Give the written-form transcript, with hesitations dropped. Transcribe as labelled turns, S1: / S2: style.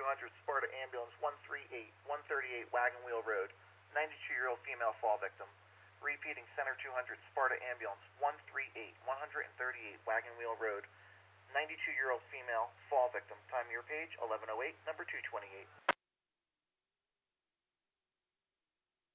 S1: 200 Sparta Ambulance 138, 138 Wagon Wheel Road, 92-year-old female fall victim. Repeating Center 200 Sparta Ambulance 138, 138 Wagon Wheel Road, 92-year-old female fall victim. Time of your page 11:08, number 228.